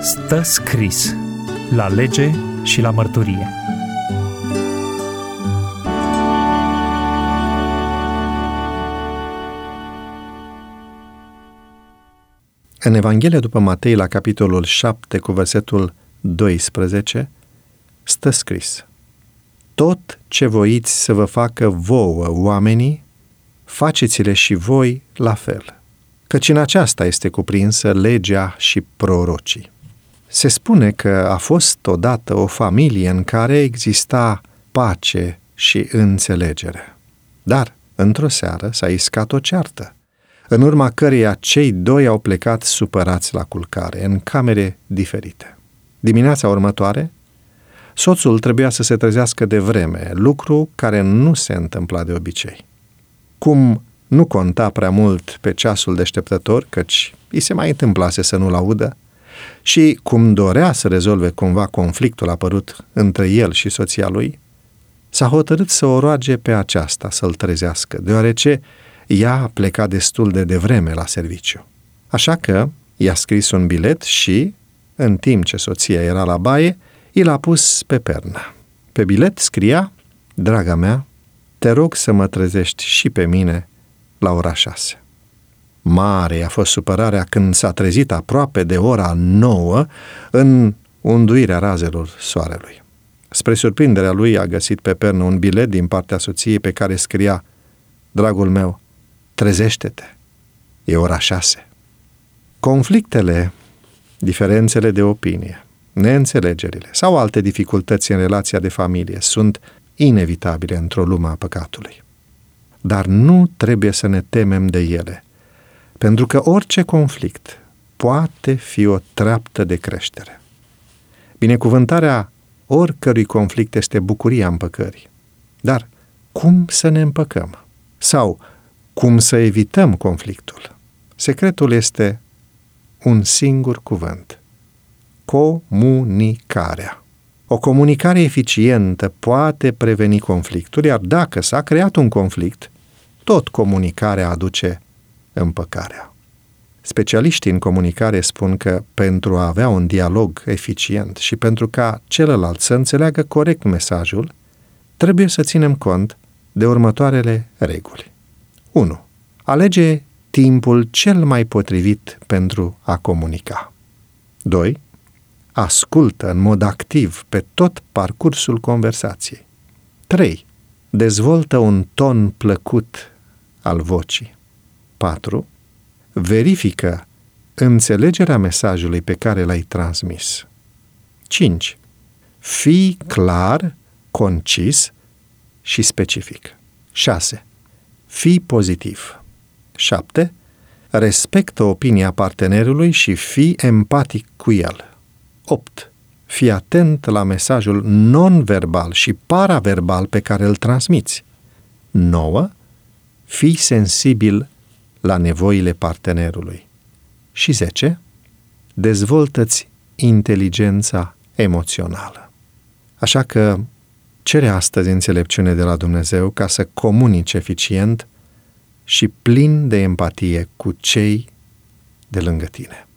Stă scris la lege și la mărturie. În Evanghelia după Matei, la capitolul 7, cu versetul 12, stă scris: Tot ce voiți să vă facă vouă oamenii, faceți-le și voi la fel, căci în aceasta este cuprinsă legea și prorocii. Se spune că a fost odată o familie în care exista pace și înțelegere. Dar, într-o seară, s-a iscat o ceartă, în urma căreia cei doi au plecat supărați la culcare, în camere diferite. Dimineața următoare, soțul trebuia să se trezească de vreme, lucru care nu se întâmpla de obicei. Cum nu conta prea mult pe ceasul deșteptător, căci îi se mai întâmplase să nu-l audă, și cum dorea să rezolve cumva conflictul apărut între el și soția lui, s-a hotărât să o roage pe aceasta să-l trezească, deoarece ea a plecat destul de devreme la serviciu. Așa că i-a scris un bilet și, în timp ce soția era la baie, i l-a pus pe pernă. Pe bilet scria: Draga mea, te rog să mă trezești și pe mine la ora 6. Mare a fost supărarea când s-a trezit aproape de ora 9 în unduirea razelor soarelui. Spre surprinderea lui, a găsit pe pernă un bilet din partea soției pe care scria: Dragul meu, trezește-te, e ora 6. Conflictele, diferențele de opinie, neînțelegerile sau alte dificultăți în relația de familie sunt inevitabile într-o lume a păcatului. Dar nu trebuie să ne temem de ele, pentru că orice conflict poate fi o treaptă de creștere. Binecuvântarea oricărui conflict este bucuria împăcării. Dar cum să ne împăcăm? Sau cum să evităm conflictul? Secretul este un singur cuvânt: comunicarea. O comunicare eficientă poate preveni conflictul, iar dacă s-a creat un conflict, tot comunicarea aduce împăcarea. Specialiștii în comunicare spun că pentru a avea un dialog eficient și pentru ca celălalt să înțeleagă corect mesajul, trebuie să ținem cont de următoarele reguli. 1. Alege timpul cel mai potrivit pentru a comunica. 2. Ascultă în mod activ pe tot parcursul conversației. 3. Dezvoltă un ton plăcut al vocii. 4. Verifică înțelegerea mesajului pe care l-ai transmis. 5. Fii clar, concis și specific. 6. Fii pozitiv. 7. Respectă opinia partenerului și fii empatic cu el. 8. Fii atent la mesajul non-verbal și paraverbal pe care îl transmiți. 9. Fii sensibil la nevoile partenerului. Și 10. Dezvoltă-ți inteligența emoțională. Așa că cere astăzi înțelepciune de la Dumnezeu ca să comunici eficient și plin de empatie cu cei de lângă tine.